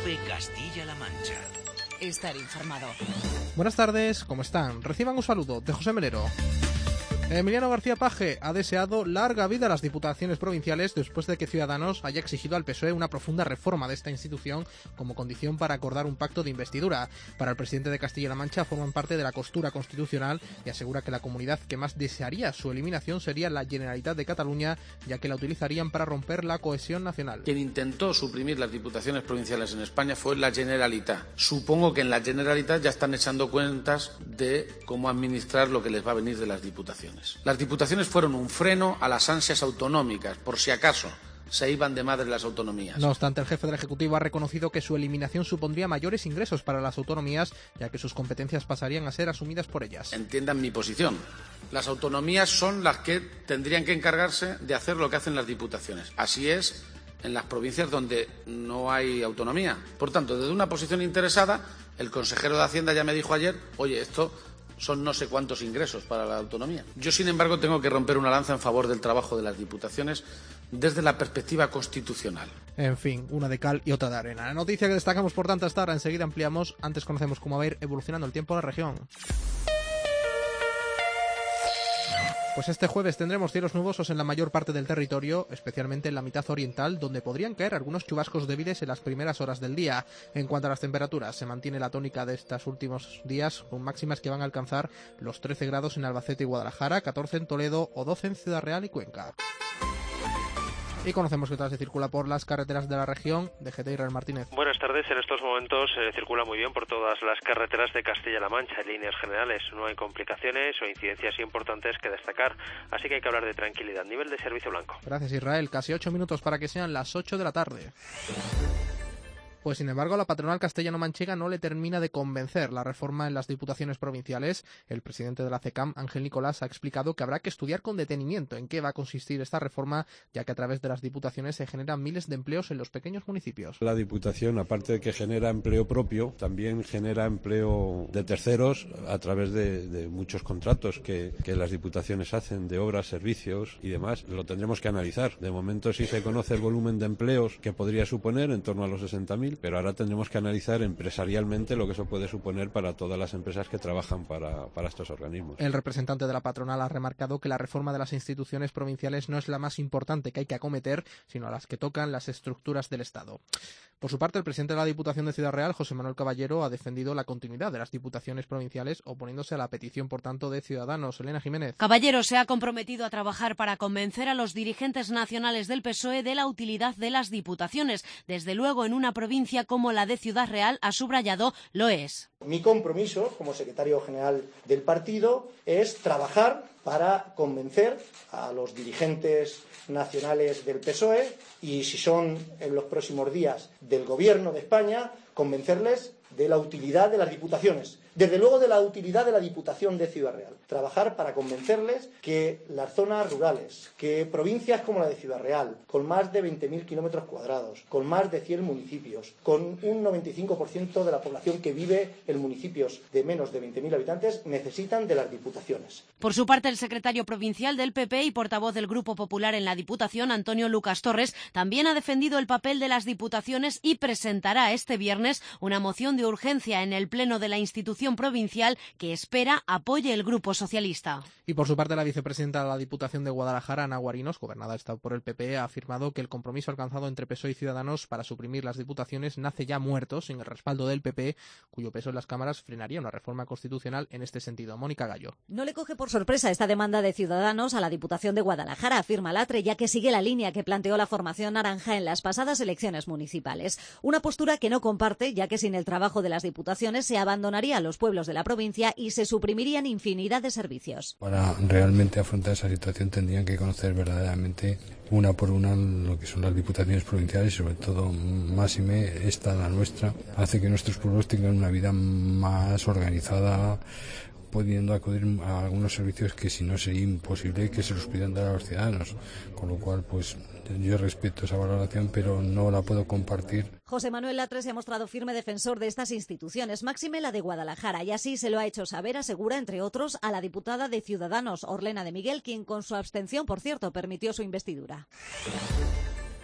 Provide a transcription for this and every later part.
COPE Castilla-La Mancha. Estar informado. Buenas tardes, ¿cómo están? Reciban un saludo de José Melero. Emiliano García Paje ha deseado larga vida a las diputaciones provinciales después de que Ciudadanos haya exigido al PSOE una profunda reforma de esta institución como condición para acordar un pacto de investidura. Para el presidente de Castilla-La Mancha forman parte de la costura constitucional y asegura que la comunidad que más desearía su eliminación sería la Generalitat de Cataluña, ya que la utilizarían para romper la cohesión nacional. Quien intentó suprimir las diputaciones provinciales en España fue la Generalitat. Supongo que en la Generalitat ya están echando cuentas de cómo administrar lo que les va a venir de las diputaciones. Las diputaciones fueron un freno a las ansias autonómicas, por si acaso se iban de madre las autonomías. No obstante, el jefe del Ejecutivo ha reconocido que su eliminación supondría mayores ingresos para las autonomías, ya que sus competencias pasarían a ser asumidas por ellas. Entiendan mi posición. Las autonomías son las que tendrían que encargarse de hacer lo que hacen las diputaciones. Así es en las provincias donde no hay autonomía. Por tanto, desde una posición interesada, el consejero de Hacienda ya me dijo ayer, oye, esto son no sé cuántos ingresos para la autonomía. Yo, sin embargo, tengo que romper una lanza en favor del trabajo de las diputaciones desde la perspectiva constitucional. En fin, una de cal y otra de arena. La noticia que destacamos por tanto hasta ahora, enseguida ampliamos. Antes conocemos cómo va a ir evolucionando el tiempo en la región. Pues este jueves tendremos cielos nubosos en la mayor parte del territorio, especialmente en la mitad oriental, donde podrían caer algunos chubascos débiles en las primeras horas del día. En cuanto a las temperaturas, se mantiene la tónica de estos últimos días, con máximas que van a alcanzar los 13 grados en Albacete y Guadalajara, 14 en Toledo o 12 en Ciudad Real y Cuenca. Y conocemos qué tal se circula por las carreteras de la región. DGT Israel Martínez. Buenas tardes. En estos momentos circula muy bien por todas las carreteras de Castilla-La Mancha. En líneas generales no hay complicaciones o incidencias importantes que destacar, así que hay que hablar de tranquilidad. Nivel de servicio blanco. Gracias, Israel. Casi 8 minutos para que sean las 8 de la tarde. Pues sin embargo, la patronal castellano-manchega no le termina de convencer la reforma en las diputaciones provinciales. El presidente de la CECAM, Ángel Nicolás, ha explicado que habrá que estudiar con detenimiento en qué va a consistir esta reforma, ya que a través de las diputaciones se generan miles de empleos en los pequeños municipios. La diputación, aparte de que genera empleo propio, también genera empleo de terceros a través de muchos contratos que las diputaciones hacen de obras, servicios y demás. Lo tendremos que analizar. De momento sí se conoce el volumen de empleos que podría suponer, en torno a los 60.000, pero ahora tendremos que analizar empresarialmente lo que eso puede suponer para todas las empresas que trabajan para estos organismos. El representante de la patronal ha remarcado que la reforma de las instituciones provinciales no es la más importante que hay que acometer, sino las que tocan las estructuras del Estado. Por su parte, el presidente de la Diputación de Ciudad Real, José Manuel Caballero, ha defendido la continuidad de las diputaciones provinciales, oponiéndose a la petición, por tanto, de Ciudadanos. Elena Jiménez. Caballero se ha comprometido a trabajar para convencer a los dirigentes nacionales del PSOE de la utilidad de las diputaciones. Desde luego, en una provincia como la de Ciudad Real, ha subrayado, lo es. Mi compromiso como secretario general del partido es trabajar para convencer a los dirigentes nacionales del PSOE y, si son en los próximos días del Gobierno de España, convencerles de la utilidad de las diputaciones. Desde luego de la utilidad de la Diputación de Ciudad Real. Trabajar para convencerles que las zonas rurales, que provincias como la de Ciudad Real, con más de 20.000 kilómetros cuadrados, con más de 100 municipios, con un 95% de la población que vive en municipios de menos de 20.000 habitantes, necesitan de las diputaciones. Por su parte, el secretario provincial del PP y portavoz del Grupo Popular en la Diputación, Antonio Lucas Torres, también ha defendido el papel de las diputaciones y presentará este viernes una moción de urgencia en el Pleno de la institución provincial que espera apoye el Grupo Socialista. Y por su parte, la vicepresidenta de la Diputación de Guadalajara, Ana Guarinos, gobernada esta por el PP, ha afirmado que el compromiso alcanzado entre PSOE y Ciudadanos para suprimir las diputaciones nace ya muerto, sin el respaldo del PP, cuyo peso en las cámaras frenaría una reforma constitucional en este sentido. Mónica Gallo. No le coge por sorpresa esta demanda de Ciudadanos a la Diputación de Guadalajara, afirma Latre, ya que sigue la línea que planteó la formación naranja en las pasadas elecciones municipales. Una postura que no comparte, ya que sin el trabajo de las diputaciones se abandonaría a los pueblos de la provincia y se suprimirían infinidad de servicios. Para realmente afrontar esa situación tendrían que conocer verdaderamente una por una lo que son las diputaciones provinciales y sobre todo máxime esta, la nuestra, hace que nuestros pueblos tengan una vida más organizada, pudiendo acudir a algunos servicios que si no sería imposible que se los pudieran dar a los ciudadanos, con lo cual pues yo respeto esa valoración pero no la puedo compartir. José Manuel Latre se ha mostrado firme defensor de estas instituciones, máxime la de Guadalajara, y así se lo ha hecho saber, asegura, entre otros, a la diputada de Ciudadanos, Orlena de Miguel, quien con su abstención, por cierto, permitió su investidura.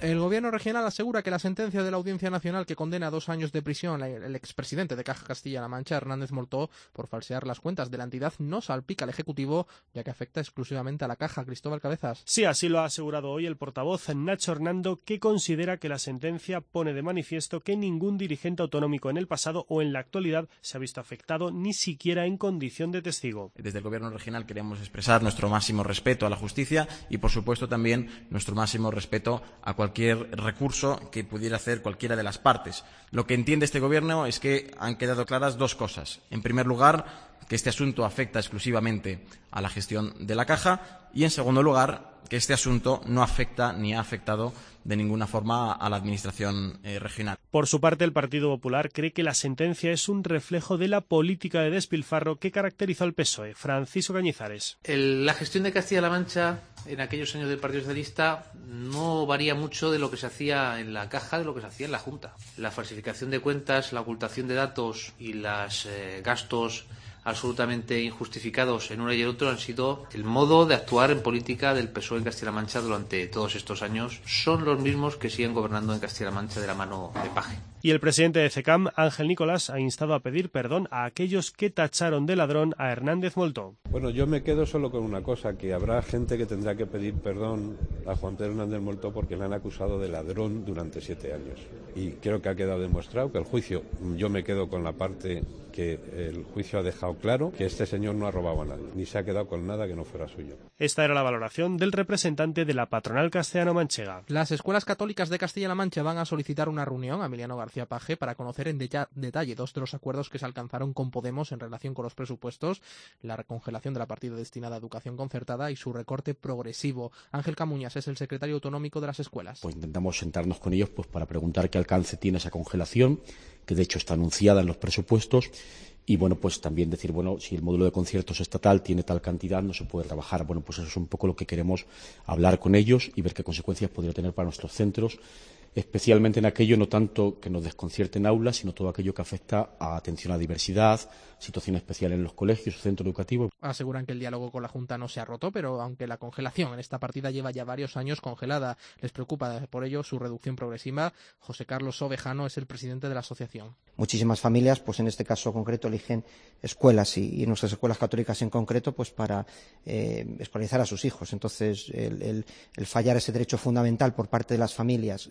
El gobierno regional asegura que la sentencia de la Audiencia Nacional que condena a 2 años de prisión al expresidente de Caja Castilla-La Mancha, Hernández Moltó, por falsear las cuentas de la entidad no salpica al Ejecutivo, ya que afecta exclusivamente a la Caja. Cristóbal Cabezas. Sí, así lo ha asegurado hoy el portavoz Nacho Hernando, que considera que la sentencia pone de manifiesto que ningún dirigente autonómico en el pasado o en la actualidad se ha visto afectado ni siquiera en condición de testigo. Desde el gobierno regional queremos expresar nuestro máximo respeto a la justicia y, por supuesto, también nuestro máximo respeto a cualquier recurso que pudiera hacer cualquiera de las partes. Lo que entiende este gobierno es que han quedado claras 2 cosas. En primer lugar, que este asunto afecta exclusivamente a la gestión de la Caja y, en segundo lugar, que este asunto no afecta ni ha afectado de ninguna forma a la Administración regional. Por su parte, el Partido Popular cree que la sentencia es un reflejo de la política de despilfarro que caracterizó al PSOE. Francisco Cañizares. La gestión de Castilla-La Mancha en aquellos años del Partido Socialista no varía mucho de lo que se hacía en la Caja, de lo que se hacía en la Junta. La falsificación de cuentas, la ocultación de datos y los gastos absolutamente injustificados en uno y el otro han sido el modo de actuar en política del PSOE en Castilla-La Mancha durante todos estos años. Son los mismos que siguen gobernando en Castilla-La Mancha de la mano de Paje. Y el presidente de CECAM, Ángel Nicolás, ha instado a pedir perdón a aquellos que tacharon de ladrón a Hernández Moltó. Bueno, yo me quedo solo con una cosa, que habrá gente que tendrá que pedir perdón a Juan Pedro Hernández Moltó porque le han acusado de ladrón durante 7 años. Y creo que ha quedado demostrado que el juicio, yo me quedo con la parte que el juicio ha dejado claro, que este señor no ha robado a nadie, ni se ha quedado con nada que no fuera suyo. Esta era la valoración del representante de la patronal castellano-manchega. Las escuelas católicas de Castilla-La Mancha van a solicitar una reunión a Emiliano García Paje para conocer en detalle 2 de los acuerdos que se alcanzaron con Podemos en relación con los presupuestos, la congelación de la partida destinada a educación concertada y su recorte progresivo. Ángel Camuñas es el secretario autonómico de las escuelas. Pues intentamos sentarnos con ellos para preguntar qué alcance tiene esa congelación, que de hecho está anunciada en los presupuestos. Y bueno, pues también decir, bueno, si el módulo de conciertos estatal tiene tal cantidad, no se puede trabajar. Bueno, pues eso es un poco lo que queremos hablar con ellos y ver qué consecuencias podría tener para nuestros centros, especialmente en aquello no tanto que nos desconcierte en aulas, sino todo aquello que afecta a atención a diversidad, situación especial en los colegios, centros educativos. Aseguran que el diálogo con la Junta no se ha roto, pero aunque la congelación en esta partida lleva ya varios años congelada, les preocupa por ello su reducción progresiva. José Carlos Ovejano es el presidente de la asociación. Muchísimas familias, pues en este caso concreto, eligen escuelas y nuestras escuelas católicas en concreto, pues para escolarizar a sus hijos. Entonces, el fallar ese derecho fundamental por parte de las familias,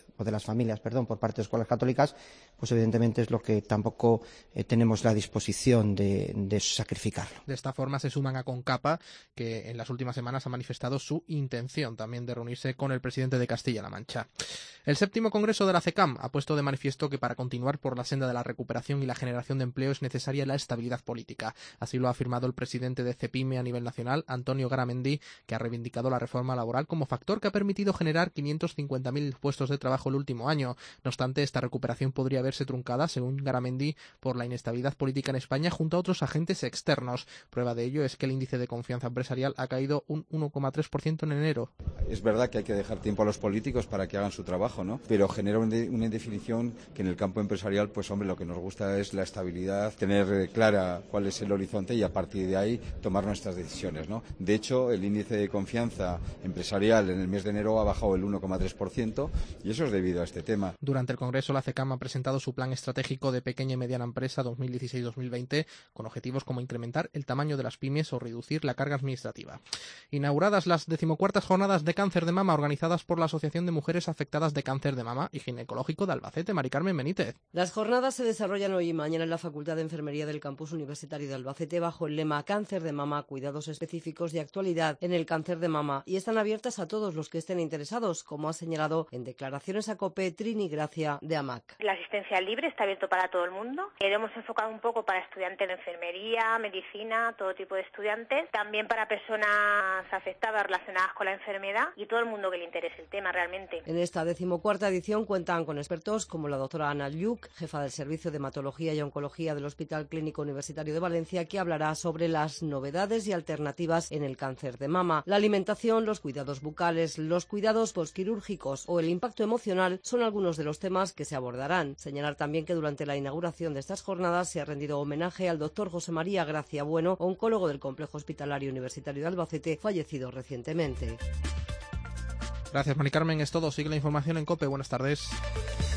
por parte de escuelas católicas, pues evidentemente es lo que tampoco tenemos la disposición de sacrificarlo. De esta forma se suman a Concapa, que en las últimas semanas ha manifestado su intención también de reunirse con el presidente de Castilla-La Mancha. El 7º Congreso de la CECAM ha puesto de manifiesto que para continuar por la senda de la recuperación y la generación de empleo es necesaria la estabilidad política. Así lo ha afirmado el presidente de CEPIME a nivel nacional, Antonio Garamendi, que ha reivindicado la reforma laboral como factor que ha permitido generar 550.000 puestos de trabajo el último año. No obstante, esta recuperación podría verse truncada, según Garamendi, por la inestabilidad política en España junto a otros agentes externos. Prueba de ello es que el índice de confianza empresarial ha caído un 1,3% en enero. Es verdad que hay que dejar tiempo a los políticos para que hagan su trabajo, ¿no? Pero genera una indefinición que en el campo empresarial, pues hombre, lo que nos gusta es la estabilidad, tener clara cuál es el horizonte y a partir de ahí tomar nuestras decisiones, ¿no? De hecho, el índice de confianza empresarial en el mes de enero ha bajado el 1,3% y eso es debido a este tema. Durante el Congreso, la CECAM ha presentado su plan estratégico de pequeña y mediana empresa 2016-2020 con objetivos como incrementar el tamaño de las pymes o reducir la carga administrativa. Inauguradas las 14ª jornadas de cáncer de mama organizadas por la Asociación de Mujeres Afectadas de Cáncer de Mama y Ginecológico de Albacete. Mari Carmen Benítez. Las jornadas se desarrollan hoy y mañana en la Facultad de Enfermería del Campus Universitario de Albacete bajo el lema Cáncer de mama, cuidados específicos de actualidad en el cáncer de mama, y están abiertas a todos los que estén interesados, como ha señalado en declaraciones a COPE Trini Gracia de AMAC. La asistencia libre está abierto para todo el mundo. Lo hemos enfocado un poco para estudiantes de enfermería, medicina, todo tipo de estudiantes, también para personas afectadas relacionadas con la enfermedad y todo el mundo que le interese el tema realmente. En esta 14ª edición cuentan con expertos como la doctora Ana Lluc, jefa del Servicio de Hematología y Oncología del Hospital Clínico Universitario de Valencia, que hablará sobre las novedades y alternativas en el cáncer de mama. La alimentación, los cuidados bucales, los cuidados posquirúrgicos o el impacto emocional son algunos de los temas que se abordarán. Señalar también que durante la inauguración de estas jornadas se ha rendido homenaje al doctor José María Gracia Bueno, oncólogo del Complejo Hospitalario Universitario de Albacete, fallecido recientemente. Gracias, Mari Carmen. Es todo. Sigue la información en COPE. Buenas tardes.